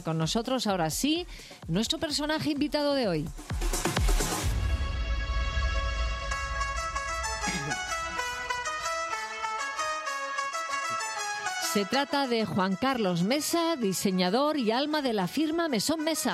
Con nosotros, ahora sí, nuestro personaje invitado de hoy. Se trata de Juan Carlos Mesa, diseñador y alma de la firma Mesón Mesa.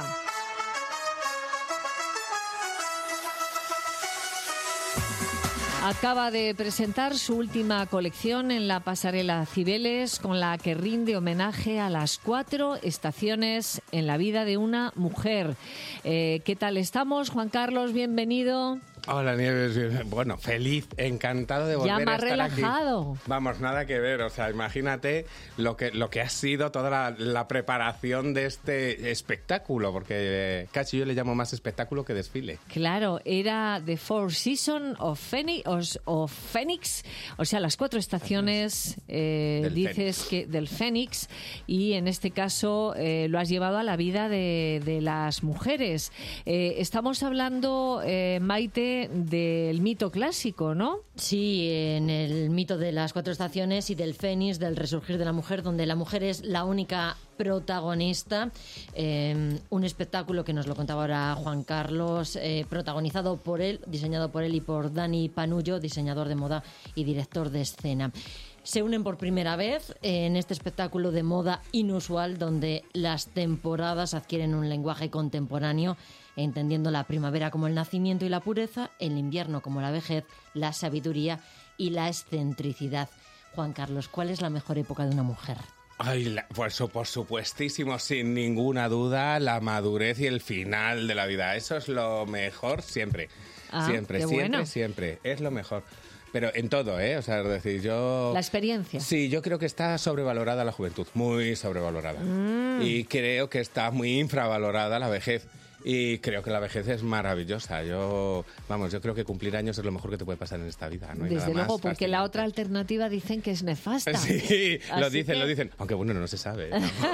Acaba de presentar su última colección en la pasarela Cibeles, con la que rinde homenaje a las 4 estaciones en la vida de una mujer. ¿Qué tal estamos, Juan Carlos? Bienvenido. Hola, Nieves. Bueno, feliz, encantado de volver a estar relajado. Aquí. Vamos, nada que ver. O sea, imagínate lo que ha sido toda la preparación de este espectáculo, porque casi yo le llamo más espectáculo que desfile. Claro, era The Four Seasons of Phoenix, o sea, las 4 estaciones, del Fénix, y en este caso lo has llevado a la vida de las mujeres. Estamos hablando, Maite, del mito clásico, ¿no? Sí, en el mito de las 4 estaciones y del Fénix, del resurgir de la mujer, donde la mujer es la única protagonista. Un espectáculo que nos lo contaba ahora Juan Carlos, protagonizado por él, diseñado por él y por Dani Panullo, diseñador de moda y director de escena. Se unen por primera vez en este espectáculo de moda inusual, donde las temporadas adquieren un lenguaje contemporáneo, entendiendo la primavera como el nacimiento y la pureza, el invierno como la vejez, la sabiduría y la excentricidad. Juan Carlos, ¿cuál es la mejor época de una mujer? Ay, pues por supuestísimo, sin ninguna duda, la madurez y el final de la vida. Eso es lo mejor siempre. Siempre. Es lo mejor. Pero en todo, ¿eh? O sea, es decir, yo... La experiencia. Sí, yo creo que está sobrevalorada la juventud, muy sobrevalorada. Y creo que está muy infravalorada la vejez. Y creo que la vejez es maravillosa. Yo creo que cumplir años es lo mejor que te puede pasar en esta vida. No hay Desde nada luego, más porque la otra alternativa dicen que es nefasta. Sí, lo dicen. Aunque bueno, no se sabe.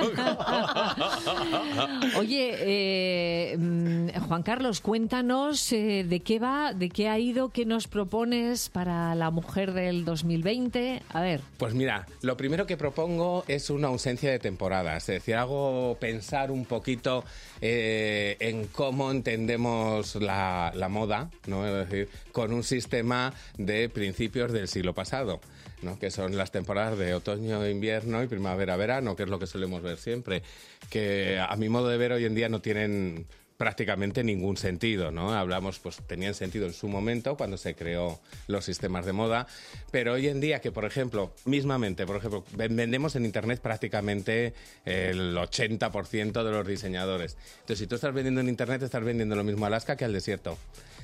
Oye, Juan Carlos, cuéntanos de qué va, de qué ha ido, qué nos propones para la mujer del 2020. A ver. Pues mira, lo primero que propongo es una ausencia de temporadas. Es decir, hago pensar un poquito en cómo entendemos la moda, ¿no? Es decir, con un sistema de principios del siglo pasado, ¿no? Que son las temporadas de otoño, invierno y primavera, verano, que es lo que solemos ver siempre, que a mi modo de ver hoy en día no tienen prácticamente ningún sentido, ¿no? Hablamos, pues tenían sentido en su momento cuando se creó los sistemas de moda, pero hoy en día que, por ejemplo, vendemos en Internet prácticamente el 80% de los diseñadores. Entonces, si tú estás vendiendo en Internet, estás vendiendo lo mismo a Alaska que al desierto.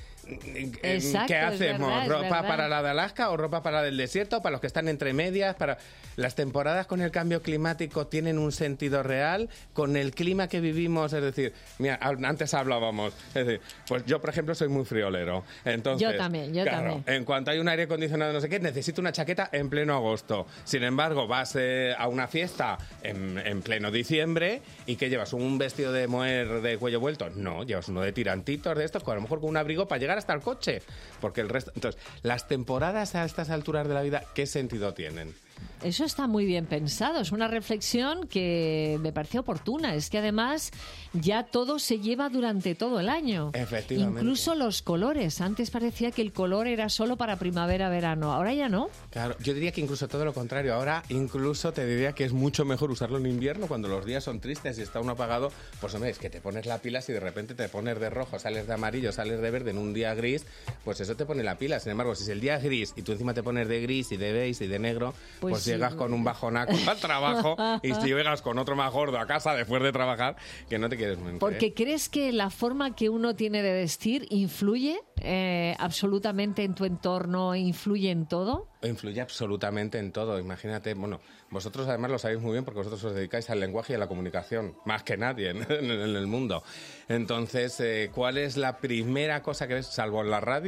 Exacto, ¿Qué hacemos? Es verdad, ¿Ropa para la de Alaska o ropa para la del desierto? ¿Para los que están entre medias? Las temporadas con el cambio climático tienen un sentido real con el clima que vivimos. Es decir, mira, antes hablábamos. Es decir, pues yo, por ejemplo, soy muy friolero. Entonces, yo también. En cuanto hay un aire acondicionado, no sé qué, necesito una chaqueta en pleno agosto. Sin embargo, vas a una fiesta en pleno diciembre y ¿qué llevas? ¿Un vestido de mujer de cuello vuelto? No, llevas uno de tirantitos de estos, a lo mejor con un abrigo para llegar hasta el coche, porque el resto... Entonces, las temporadas a estas alturas de la vida, ¿qué sentido tienen? Eso está muy bien pensado, es una reflexión que me parece oportuna. Es que además ya todo se lleva durante todo el año. Efectivamente. Incluso los colores. Antes parecía que el color era solo para primavera-verano, ahora ya no. Claro, yo diría que incluso todo lo contrario. Ahora incluso te diría que es mucho mejor usarlo en invierno cuando los días son tristes y está uno apagado. Pues hombre, es que te pones la pila, si de repente te pones de rojo, sales de amarillo, sales de verde en un día gris, pues eso te pone la pila. Sin embargo, si es el día gris y tú encima te pones de gris y de beige y de negro, pues llegas con un bajonaco al trabajo y si llegas con otro más gordo a casa después de trabajar, que no te quieres mentir. Porque ¿crees que la forma que uno tiene de vestir influye absolutamente en tu entorno, influye en todo? Influye absolutamente en todo. Imagínate, bueno, vosotros además lo sabéis muy bien porque vosotros os dedicáis al lenguaje y a la comunicación, más que nadie en el mundo. Entonces, ¿cuál es la primera cosa que ves, salvo en la radio,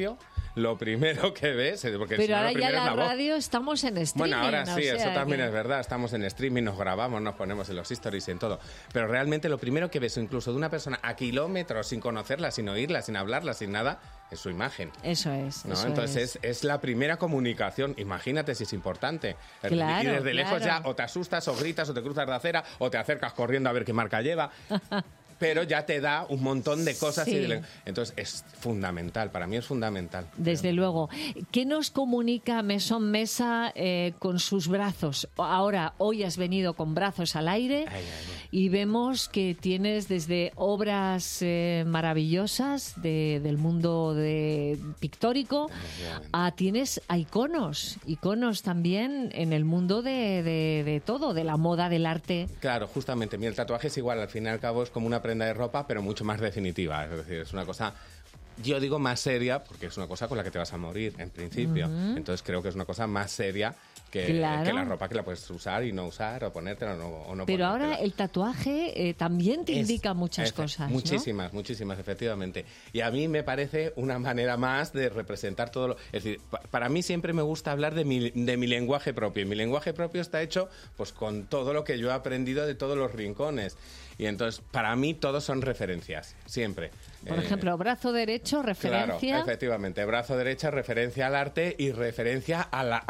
lo primero que ves... Porque pero si no, ahora ya la la radio estamos en streaming. Bueno, ahora sí, eso también que... es verdad. Estamos en streaming, nos grabamos, nos ponemos en los stories y en todo. Pero realmente lo primero que ves, incluso de una persona a kilómetros, sin conocerla, sin oírla, sin hablarla, sin nada, es su imagen. Eso es. ¿no? Eso Entonces es la primera comunicación. Imagínate si es importante. Claro, y desde lejos ya o te asustas, o gritas, o te cruzas de acera, o te acercas corriendo a ver qué marca lleva. Pero ya te da un montón de cosas. Sí. Entonces es fundamental, para mí es fundamental. Desde luego. ¿Qué nos comunica Mesón Mesa con sus brazos? Ahora, hoy has venido con brazos al aire y vemos que tienes desde obras maravillosas del mundo pictórico tienes a iconos también en el mundo de todo, de la moda, del arte. Claro, justamente. Mira, el tatuaje es igual, al fin y al cabo es como una prenda de ropa, pero mucho más definitiva. Es decir, es una cosa, yo digo más seria, porque es una cosa con la que te vas a morir, en principio. Entonces creo que es una cosa más seria que la ropa que la puedes usar y no usar, o ponértela o no Pero ponértela. ahora el tatuaje también te indica muchas cosas, ¿no? Muchísimas, efectivamente. Y a mí me parece una manera más de representar todo lo... Es decir, para mí siempre me gusta hablar de mi lenguaje propio. Y mi lenguaje propio está hecho pues con todo lo que yo he aprendido de todos los rincones. Y entonces, para mí, todos son referencias, siempre. Por ejemplo, brazo derecho, referencia... Claro, efectivamente. Brazo derecho, referencia al arte y referencia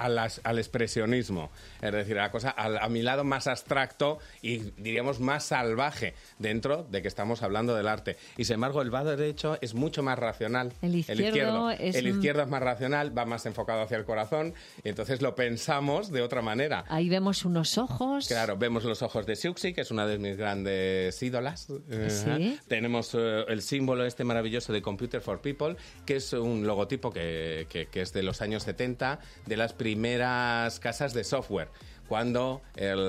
al expresionismo. Es decir, a mi lado más abstracto y, diríamos, más salvaje dentro de que estamos hablando del arte. Y, sin embargo, el brazo derecho es mucho más racional. El izquierdo es más racional, va más enfocado hacia el corazón, y entonces lo pensamos de otra manera. Ahí vemos unos ojos. Claro, vemos los ojos de Siouxsie, que es una de mis grandes ídolas. ¿Sí? Tenemos el símbolo este maravilloso de Computer for People, que es un logotipo que es de los años 70, de las primeras casas de software, cuando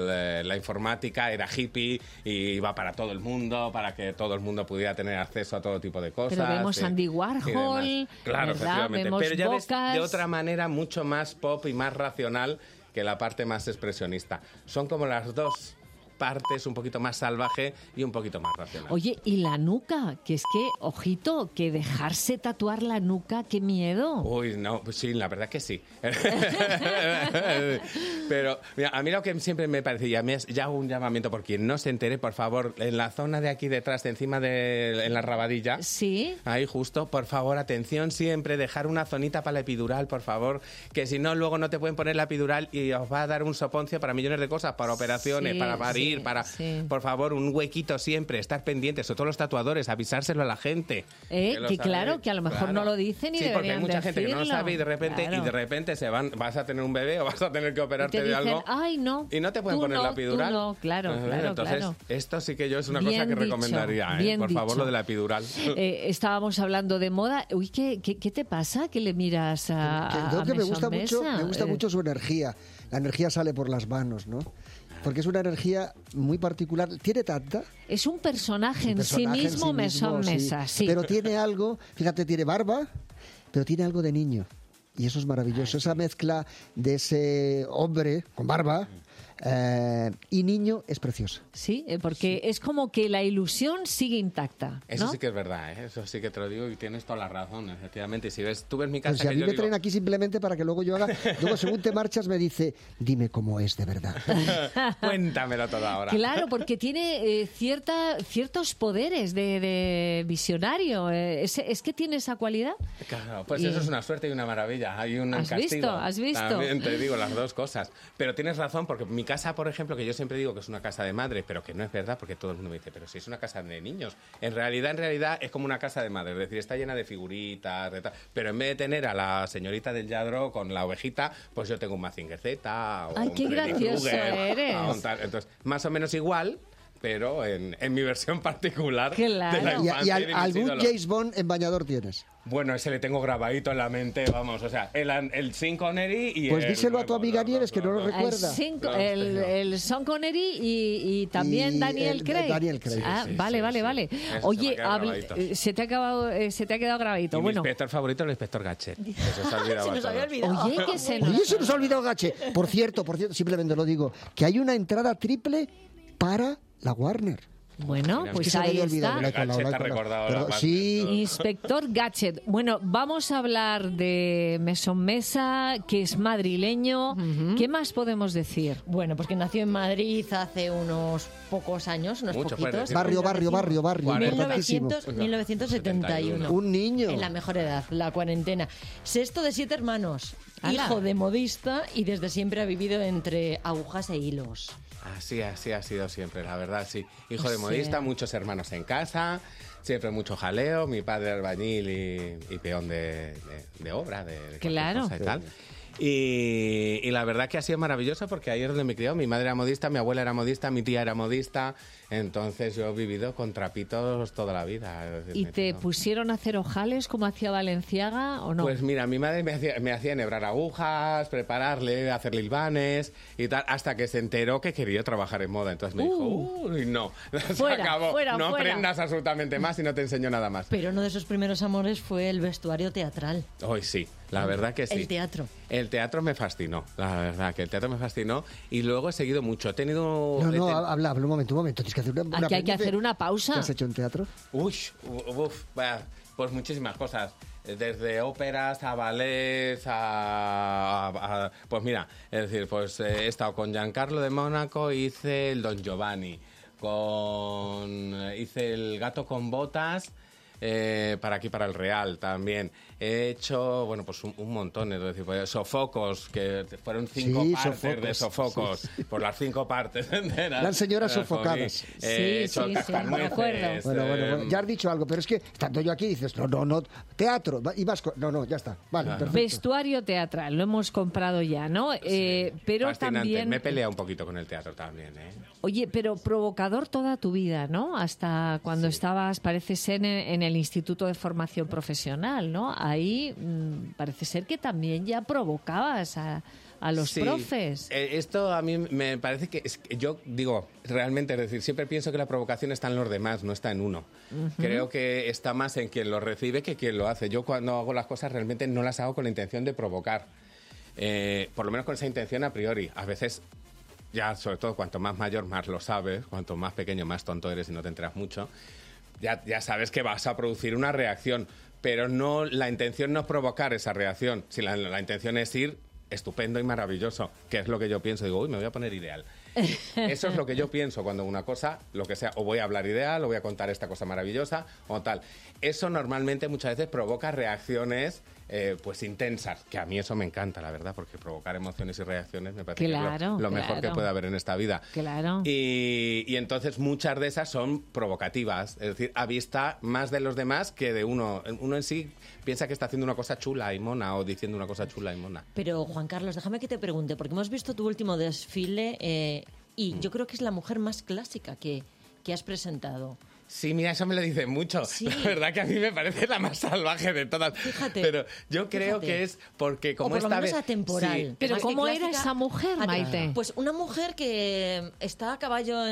la informática era hippie y iba para todo el mundo, para que todo el mundo pudiera tener acceso a todo tipo de cosas. Pero vemos Andy Warhol, claro, efectivamente. Vemos pero ya Bocas. ves de otra manera mucho más pop y más racional que la parte más expresionista. Son como las dos partes, un poquito más salvaje y un poquito más racional. Oye, y la nuca, que es que, ojito, que dejarse tatuar la nuca, qué miedo. Uy, no, pues sí, la verdad que sí. Pero mira, a mí lo que siempre me parece, y a mí ya hago un llamamiento por quien no se entere, por favor, en la zona de aquí detrás, de encima en la rabadilla, sí, ahí justo, por favor, atención siempre, dejar una zonita para la epidural, por favor, que si no, luego no te pueden poner la epidural y os va a dar un soponcio para millones de cosas, para operaciones, para parir, por favor, un huequito siempre, estar pendientes, sobre todo los tatuadores, avisárselo a la gente. Que claro, que a lo mejor no lo dicen y sí, porque hay mucha decirlo. gente que no lo sabe y de repente vas a tener un bebé o vas a tener que operarte de algo. Ay, no. Y no te pueden poner la epidural. Tú no, claro. Entonces, esto sí que yo es una cosa que recomendaría, por favor, lo de la epidural. Estábamos hablando de moda. Uy, ¿qué te pasa? ¿Que le miras a me gusta Mesa? mucho su energía. La energía sale por las manos, ¿no? Porque es una energía muy particular. ¿Tiene tanta? Es un personaje en sí mismo, Mesón Mesa, sí. Pero tiene algo, fíjate, tiene barba, pero tiene algo de niño. Y eso es maravilloso. Esa mezcla de ese hombre con barba y niño es preciosa. Sí, porque es como que la ilusión sigue intacta, ¿no? Eso sí que es verdad, ¿eh? Eso sí que te lo digo y tienes toda la razón, efectivamente. Si tú ves mi casa... Pues si a mí me traen aquí simplemente para que luego yo haga... Luego, según te marchas, me dice, dime cómo es de verdad. Cuéntamelo todo ahora. Claro, porque tiene ciertos poderes de visionario. ¿Es que tiene esa cualidad? Claro, pues eso es una suerte y una maravilla. Hay un castigo. ¿Has visto? También te digo las dos cosas. Pero tienes razón, porque mi casa, por ejemplo, que yo siempre digo que es una casa de madre, pero que no es verdad, porque todo el mundo me dice, pero si es una casa de niños. En realidad es como una casa de madre, es decir, está llena de figuritas, pero en vez de tener a la señorita del Lladró con la ovejita, pues yo tengo un Mazinger Z o ¡ay, un qué Freddy gracioso Krueger, eres! Entonces, más o menos igual, pero en mi versión particular Claro. de la infancia. ¿Y algún James Bond en bañador tienes? Bueno, ese le tengo grabadito en la mente, vamos, o sea, el Sean Connery y pues díselo a tu amiga Nieves, que no lo recuerda. El Sean Connery y también Daniel Craig. Daniel Craig. Vale. Oye, se te ha quedado grabadito. Y mi inspector favorito es el inspector Gadget. Eso se ha olvidado. Se nos había olvidado. Oye, se nos ha olvidado Gadget. Por cierto, simplemente lo digo, que hay una entrada triple para la Warner. Bueno, Mira, pues se me ahí había olvidado, está. mira, Gadget ha recordado pero la parte, sí. ¿no? Inspector Gadget. Bueno, vamos a hablar de Mesón Mesa, que es madrileño. ¿Qué más podemos decir? Bueno, pues que nació en Madrid hace unos pocos años, unos Mucho, poquitos. puedes Barrio, Cuarenta. 1971. Un niño. En la mejor edad, la cuarentena. Sexto de 7 hermanos. ¡Hala! Hijo de modista y desde siempre ha vivido entre agujas e hilos. Así ha sido siempre, la verdad, sí. Hijo de Sí. modista, muchos hermanos en casa, siempre mucho jaleo, mi padre albañil y peón de obra, de cualquier Claro. cosa y tal. Y la verdad que ha sido maravilloso porque ahí es donde me crió. Mi madre era modista, mi abuela era modista, mi tía era modista. Entonces yo he vivido con trapitos toda la vida. Es decir, ¿Y me te tiro. pusieron a hacer ojales como hacía Valenciaga o no? Pues mira, mi madre me hacía enhebrar agujas, prepararle, hacerle hilvanes y tal, hasta que se enteró que quería trabajar en moda. Entonces me dijo, uy, no, se Fuera, acabó. fuera, no fuera. aprendas absolutamente más y no te enseño nada más. Pero uno de sus primeros amores fue el vestuario teatral. Hoy sí, la verdad que sí. El teatro. El teatro me fascinó, la verdad que el teatro me fascinó y luego he seguido mucho. He tenido... No, he habla un momento. Tienes que hacer una Aquí hay que apéndice. hacer una ¿Qué pausa. has hecho en teatro? Pues muchísimas cosas. Desde óperas a ballets pues mira, es decir, pues he estado con Giancarlo de Mónaco, hice el Don Giovanni, hice el Gato con Botas. Para aquí, para el Real también. He hecho, bueno, pues un montón, es decir, pues, Sofocos, que fueron 5 Sí, partes Sofocos, de Sofocos, por las 5 partes enteras. Las señoras Las cogí. sofocadas. He Sí, hecho sí, Cascanueces, me acuerdo. Bueno, ya has dicho algo, pero es que estando yo aquí dices, no, teatro, y vas no, ya está, vale, perfecto. Vestuario teatral, lo hemos comprado ya, ¿no? Pero fascinante. también... Me he peleado un poquito con el teatro también, ¿eh? Oye, pero provocador toda tu vida, ¿no? Hasta cuando estabas, parece ser, en el Instituto de Formación Profesional, ¿no? Ahí parece ser que también ya provocabas a los Sí, profes. Esto a mí me parece que, yo digo, realmente, es decir, siempre pienso que la provocación está en los demás, no está en uno. Creo que está más en quien lo recibe que quien lo hace. Yo cuando hago las cosas realmente no las hago con la intención de provocar. Por lo menos con esa intención a priori. A veces, ya sobre todo cuanto más mayor más lo sabes, cuanto más pequeño más tonto eres y no te enteras mucho, ya sabes que vas a producir una reacción. Pero no, la intención no es provocar esa reacción. Si la intención es ir estupendo y maravilloso, que es lo que yo pienso. Digo, uy, me voy a poner ideal. Eso es lo que yo pienso cuando una cosa, lo que sea, o voy a hablar ideal, o voy a contar esta cosa maravillosa, o tal. Eso normalmente muchas veces provoca reacciones pues intensas, que a mí eso me encanta, la verdad, porque provocar emociones y reacciones me parece que es lo mejor que puede haber en esta vida. Claro. Y entonces muchas de esas son provocativas, es decir, a vista más de los demás que de uno. Uno en sí piensa que está haciendo una cosa chula y mona, o diciendo una cosa chula y mona. Pero, Juan Carlos, déjame que te pregunte, porque hemos visto tu último desfile y yo creo que es la mujer más clásica que has presentado. Sí, mira, eso me lo dicen mucho. Sí. La verdad que a mí me parece la más salvaje de todas. Fíjate. Pero yo creo que es porque como o por lo esta menos vez... atemporal. Sí, Pero Más que ¿cómo era clásica, esa mujer, Maite? Pues una mujer que está a caballo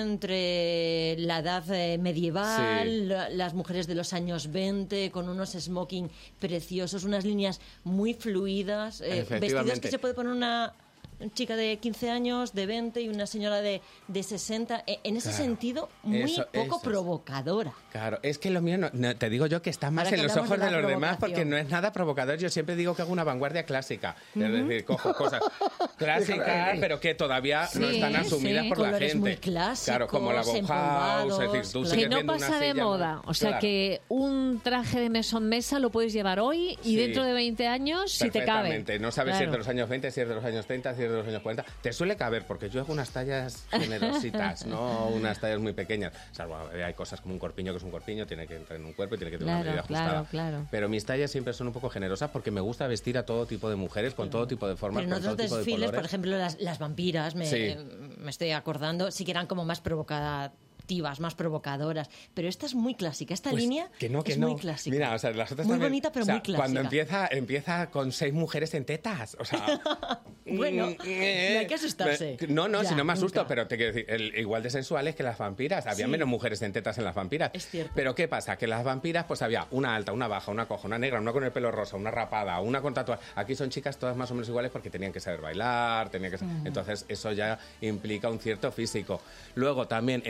entre la edad medieval, Sí. las mujeres de los años 20, con unos smoking preciosos, unas líneas muy fluidas, vestidos Efectivamente. que se puede poner una chica de 15 años, de 20 y una señora de 60. En ese Claro. sentido, muy Eso poco es. provocadora. Claro, es que lo mío, no, te digo yo que está más Ahora en que los hablamos ojos de de la los demás porque provocación. no es nada provocador. Yo siempre digo que hago una vanguardia clásica. Es decir, cojo cosas clásicas, pero que todavía no Sí, están asumidas sí. por la Colores gente. muy clásicos, Claro, como la Bauhaus, es decir, tú empolvados, sigues Que no viendo una pasa de silla, moda. O sea, Claro. que un traje de mesón mesa lo puedes llevar hoy y Sí. dentro de 20 años, si te cabe. Perfectamente. No sabes si es Claro. de los años 20, si es de los años 30, si es de los años 40. Te suele caber, porque yo hago unas tallas generositas, no unas tallas muy pequeñas. Salvo hay cosas como un corpiño, que es un corpiño, tiene que entrar en un cuerpo y tiene que tener Claro, una medida ajustada. claro. Pero mis tallas siempre son un poco generosas porque me gusta vestir a todo tipo de mujeres, con todo tipo de formas, Pero en con todo otros tipo de desfiles, colores. por ejemplo, las vampiras, Sí. me estoy acordando, sí que eran como más provocativas, más provocadoras. Pero esta es muy clásica. Esta Pues línea que no. es muy clásica. Mira, o sea, las otras muy también, bonita, pero o sea, muy clásica. Cuando empieza con 6 mujeres en tetas, o sea... Bueno, no hay que asustarse. No, Ya, si no me asusto, nunca. pero te quiero decir, igual de sensuales que las vampiras. Había Sí. menos mujeres en tetas en las vampiras. Es cierto. Pero ¿qué pasa? Que las vampiras, pues había una alta, una baja, una coja, una negra, una con el pelo rosa, una rapada, una con tatuaje. Aquí son chicas todas más o menos iguales porque tenían que saber bailar, entonces eso ya implica un cierto físico. Luego también, en otras,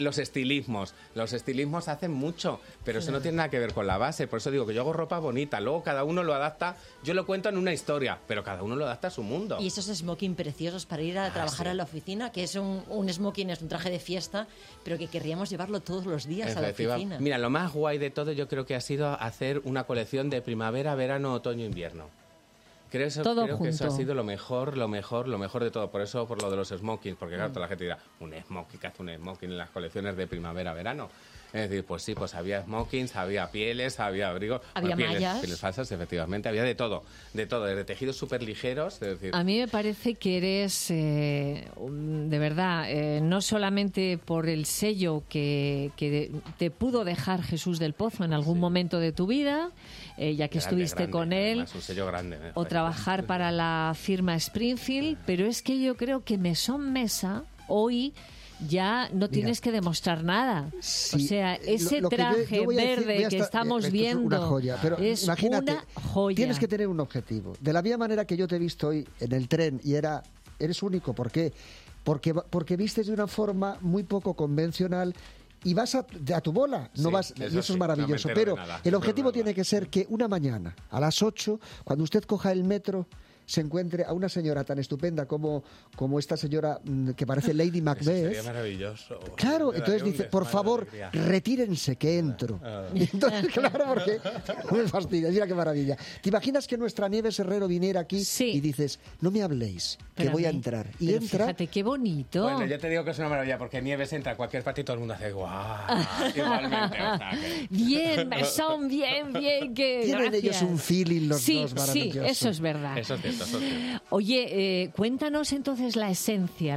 los estilismos. Los estilismos hacen mucho, pero eso no tiene nada que ver con la base. Por eso digo que yo hago ropa bonita, luego cada uno lo adapta. Yo lo cuento en una historia, pero cada uno lo adapta a su mundo. Y esos smoking preciosos para ir a trabajar a la oficina, que es un smoking, es un traje de fiesta, pero que querríamos llevarlo todos los días a la oficina. Mira, lo más guay de todo yo creo que ha sido hacer una colección de primavera, verano, otoño, invierno. Creo que eso ha sido lo mejor de todo. Por eso, por lo de los smokings, porque claro, toda la gente dirá, un smoking, ¿qué hace un smoking en las colecciones de primavera, verano? Es decir, pues sí, pues había smokings, había pieles, había abrigos, había mallas. Pieles falsas, efectivamente, había de todo, desde tejidos súper ligeros. Es decir, a mí me parece que eres, de verdad, no solamente por el sello que te pudo dejar Jesús del Pozo en algún momento de tu vida, ya que estuviste con él, además, un sello grande, o trabajar para la firma Springfield, pero es que yo creo que Maison Mesa hoy ya no tienes que demostrar nada. Sí, o sea, ese traje verde que estamos viendo es una joya, pero es imagínate, una joya. Tienes que tener un objetivo. De la misma manera que yo te he visto hoy en el tren y eres único. ¿Por qué? Porque vistes de una forma muy poco convencional y vas a tu bola, no vas, y eso es maravilloso. Pero el objetivo tiene que ser que una mañana, a las 8, cuando usted coja el metro, se encuentre a una señora tan estupenda como esta señora que parece Lady Macbeth. Eso sería maravilloso. Claro, entonces dice, por favor, retírense que entro. Y entonces, claro, porque me fastidia, mira qué maravilla. ¿Te imaginas que nuestra Nieves Herrero viniera aquí y dices, no me habléis, que voy a entrar? Y entra. Fíjate, qué bonito. Bueno, yo te digo que es una maravilla, porque Nieves entra a cualquier parte y todo el mundo hace guau. Igualmente. O sea, que... Bien, son bien, que tienen gracias. Ellos un feeling los dos maravilloso. Sí, eso es verdad. Eso es cierto. Oye, cuéntanos entonces la esencia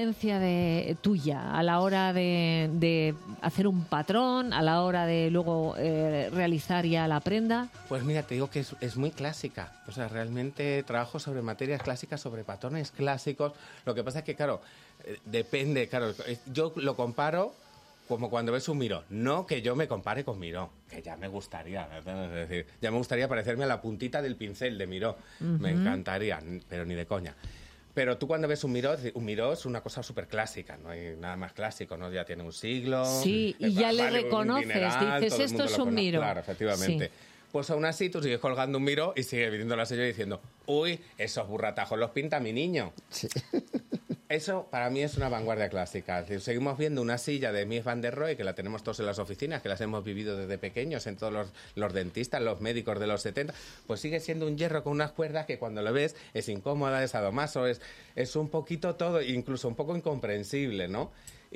tuya a la hora de hacer un patrón, a la hora de luego realizar ya la prenda. Pues mira, te digo que es muy clásica. O sea, realmente trabajo sobre materias clásicas, sobre patrones clásicos. Lo que pasa es que, claro, depende, claro, yo lo comparo como cuando ves un Miró. No que yo me compare con Miró, que ya me gustaría, ¿verdad? Es decir, ya me gustaría parecerme a la puntita del pincel de Miró. Me encantaría, pero ni de coña. Pero tú cuando ves un Miró es una cosa súper clásica, no hay nada más clásico, ¿no? Ya tiene un siglo. Sí, y ya le reconoces, dices, esto es un Miró. Claro, efectivamente. Sí. Pues aún así tú sigues colgando un Miró y sigues viendo la sello diciendo, uy, esos burratajos los pinta mi niño. Sí. Eso para mí es una vanguardia clásica. Es decir, seguimos viendo una silla de Mies van der Rohe, que la tenemos todos en las oficinas, que las hemos vivido desde pequeños, en todos los dentistas, los médicos de los 70, pues sigue siendo un hierro con unas cuerdas que cuando lo ves es incómoda, es sadomaso, es un poquito todo, incluso un poco incomprensible, ¿no?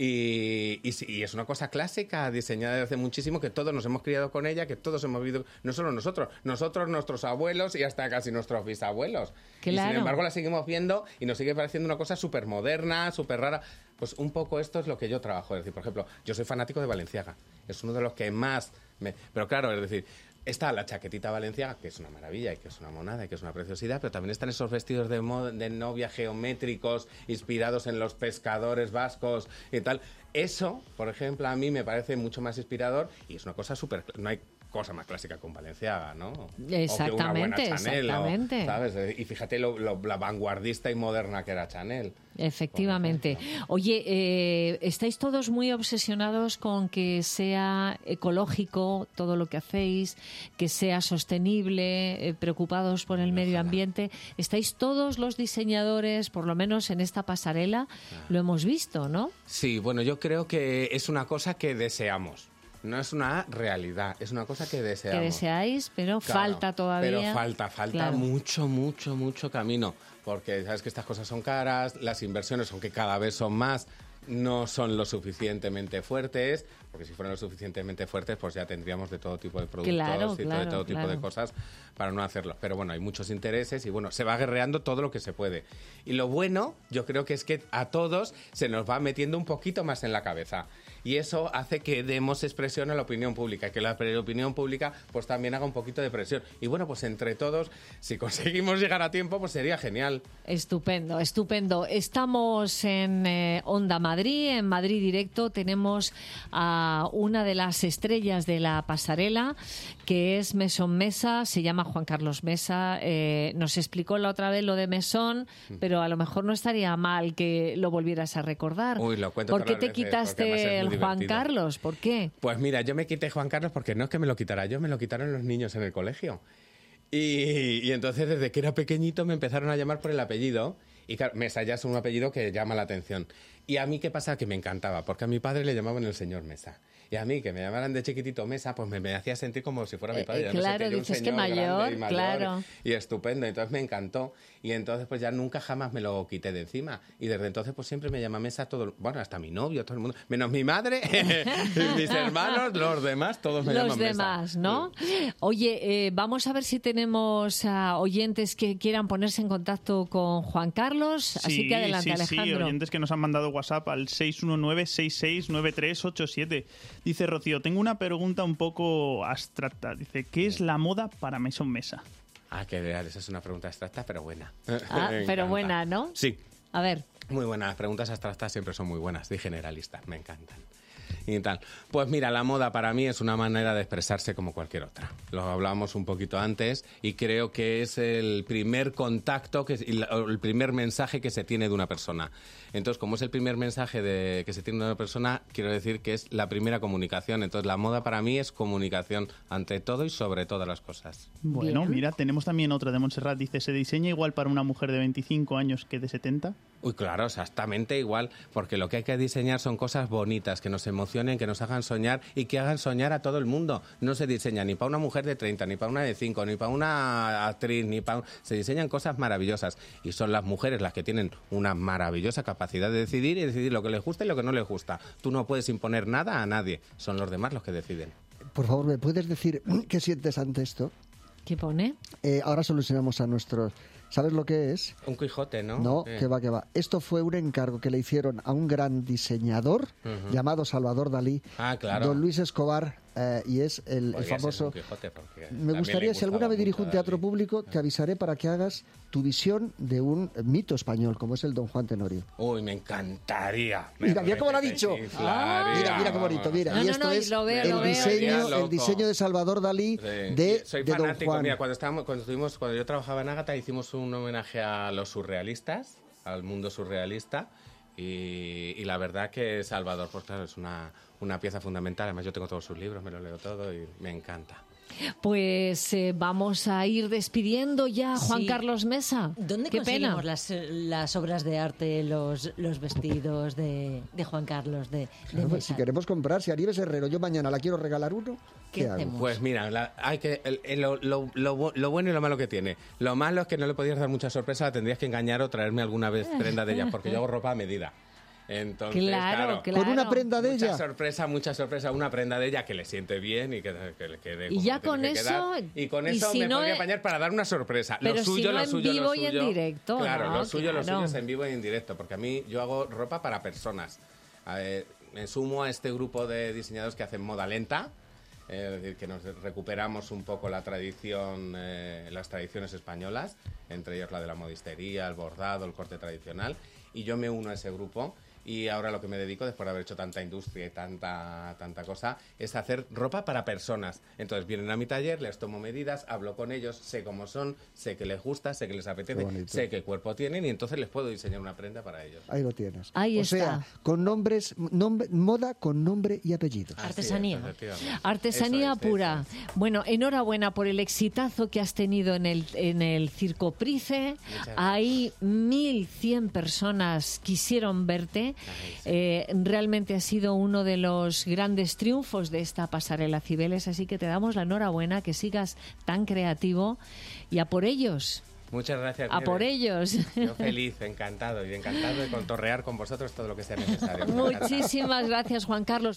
Y es una cosa clásica, diseñada desde hace muchísimo, que todos nos hemos criado con ella, que todos hemos vivido, no solo nosotros, nuestros abuelos y hasta casi nuestros bisabuelos. Claro. Y sin embargo la seguimos viendo y nos sigue pareciendo una cosa súper moderna, súper rara. Pues un poco esto es lo que yo trabajo. Es decir, por ejemplo, yo soy fanático de Balenciaga. Es uno de los que más... Pero claro, es decir... Está la chaquetita Balenciaga, que es una maravilla y que es una monada y que es una preciosidad, pero también están esos vestidos de novia geométricos, inspirados en los pescadores vascos y tal. Eso, por ejemplo, a mí me parece mucho más inspirador y es una cosa súper... No hay cosa más clásica con Balenciaga, ¿no? Exactamente, o que una buena Chanel, exactamente. ¿sabes? Y fíjate la vanguardista y moderna que era Chanel. Efectivamente. Oye, estáis todos muy obsesionados con que sea ecológico todo lo que hacéis, que sea sostenible, preocupados por el medio ambiente. Estáis todos los diseñadores, por lo menos en esta pasarela, lo hemos visto, ¿no? Sí, bueno, yo creo que es una cosa que deseamos. No es una realidad, es una cosa que deseamos. Que deseáis, pero claro, falta todavía. Pero falta claro. mucho camino. Porque sabes que estas cosas son caras, las inversiones, aunque cada vez son más, no son lo suficientemente fuertes, porque si fueran lo suficientemente fuertes, pues ya tendríamos de todo tipo de productos de todo tipo de cosas para no hacerlo. Pero bueno, hay muchos intereses y bueno, se va guerreando todo lo que se puede. Y lo bueno, yo creo que es que a todos se nos va metiendo un poquito más en la cabeza. Y eso hace que demos expresión a la opinión pública, que la opinión pública pues también haga un poquito de presión. Y bueno, pues entre todos, si conseguimos llegar a tiempo, pues sería genial. Estupendo. Estamos en Onda Madrid, en Madrid Directo. Tenemos a una de las estrellas de la pasarela, que es Maison Mesa, se llama Juan Carlos Mesa. Nos explicó la otra vez lo de Maison, pero a lo mejor no estaría mal que lo volvieras a recordar. Uy, lo cuento. ¿Por qué te quitaste el Juan Carlos, ¿por qué? Pues mira, yo me quité Juan Carlos porque no es que me lo quitara yo, me lo quitaron los niños en el colegio. Y entonces desde que era pequeñito me empezaron a llamar por el apellido. Y claro, Mesa ya es un apellido que llama la atención. Y a mí, ¿qué pasa? Que me encantaba, porque a mi padre le llamaban el señor Mesa. Y a mí, que me llamaran de chiquitito Mesa, pues me hacía sentir como si fuera mi padre. Ya claro, me dices que mayor, claro. Y estupendo, entonces me encantó. Y entonces pues ya nunca jamás me lo quité de encima. Y desde entonces pues siempre me llama Mesa todo, bueno, hasta mi novio, todo el mundo, menos mi madre, mis hermanos, los demás, todos me llaman Mesa. Los demás, ¿no? Oye, vamos a ver si tenemos oyentes que quieran ponerse en contacto con Juan Carlos. Así que adelante, Alejandro. Sí, oyentes que nos han mandado WhatsApp al 619-669387. Dice Rocío, tengo una pregunta un poco abstracta. Dice, ¿qué es la moda para Maison Mesa? Ah, que esa es una pregunta abstracta, pero buena. Pero buena, ¿no? Sí. A ver. Muy buenas. Las preguntas abstractas siempre son muy buenas y generalistas. Me encantan. Y tal. Pues mira, la moda para mí es una manera de expresarse como cualquier otra. Lo hablábamos un poquito antes y creo que es el primer contacto, el primer mensaje que se tiene de una persona. Entonces, como es el primer mensaje que se tiene de una persona, quiero decir que es la primera comunicación. Entonces, la moda para mí es comunicación ante todo y sobre todas las cosas. Bueno, bien. Mira, tenemos también otra de Montserrat. Dice, ¿se diseña igual para una mujer de 25 años que de 70? Uy, claro, exactamente igual, porque lo que hay que diseñar son cosas bonitas, que nos emocionen, que nos hagan soñar y que hagan soñar a todo el mundo. No se diseña ni para una mujer de 30, ni para una de 5, ni para una actriz, se diseñan cosas maravillosas. Y son las mujeres las que tienen una maravillosa capacidad de decidir y decidir lo que les gusta y lo que no les gusta. Tú no puedes imponer nada a nadie, son los demás los que deciden. Por favor, ¿me puedes decir qué sientes ante esto? ¿Qué pone? Ahora solucionamos a nuestros... ¿Sabes lo que es? Un Quijote, ¿no? No, que va. Esto fue un encargo que le hicieron a un gran diseñador llamado Salvador Dalí, don Luis Escobar, y es el famoso... Quijote, me gustaría, si alguna vez dirijo un teatro público, te avisaré para que hagas tu visión de un mito español, como es el Don Juan Tenorio. Uy, me encantaría. Mira cómo lo ha dicho. Mira qué bonito, mira. Y esto es el diseño de Salvador Dalí de Don Juan. Mira, cuando yo trabajaba en Ágata, hicimos un homenaje a los surrealistas, al mundo surrealista, y la verdad que Salvador, pues claro, es una pieza fundamental. Además, yo tengo todos sus libros, me los leo todo y me encanta. Pues vamos a ir despidiendo ya a Juan Carlos Mesa. ¿Dónde conseguimos las obras de arte, los vestidos de Juan Carlos, de Mesa? Si queremos comprar, si Arieves Herrero, yo mañana la quiero regalar uno, ¿qué hago? hacemos? Pues mira, lo bueno y lo malo que tiene. Lo malo es que no le podías dar mucha sorpresa, la tendrías que engañar o traerme alguna vez prenda de ella, porque yo hago ropa a medida. Entonces, claro, con una prenda de ella. Mucha sorpresa, una prenda de ella que le siente bien y que le quede. Y ya con eso. Y con eso me podría apañar para dar una sorpresa. Pero lo suyo, en vivo y en directo. Claro, lo suyo es en vivo y en directo, porque a mí yo hago ropa para personas. Me sumo a este grupo de diseñadores que hacen moda lenta. Es decir, que nos recuperamos un poco la tradición, las tradiciones españolas, entre ellos la de la modistería, el bordado, el corte tradicional, y yo me uno a ese grupo. Y ahora lo que me dedico, después de haber hecho tanta industria y tanta cosa, es hacer ropa para personas. Entonces vienen a mi taller, les tomo medidas, hablo con ellos, sé cómo son, sé que les gusta, sé que les apetece, sé qué cuerpo tienen y entonces les puedo diseñar una prenda para ellos. Ahí lo tienes. Ahí está. Sea, con moda con nombre y apellido. Artesanía. Artesanía pura. Bueno, enhorabuena por el exitazo que has tenido en el Circo Price. Ahí 1.100 personas quisieron verte. Realmente ha sido uno de los grandes triunfos de esta pasarela Cibeles, así que te damos la enhorabuena, que sigas tan creativo y a por ellos. Muchas gracias. A por ellos. Yo feliz, encantado de contorrear con vosotros todo lo que sea necesario. Muchísimas gracias, Juan Carlos.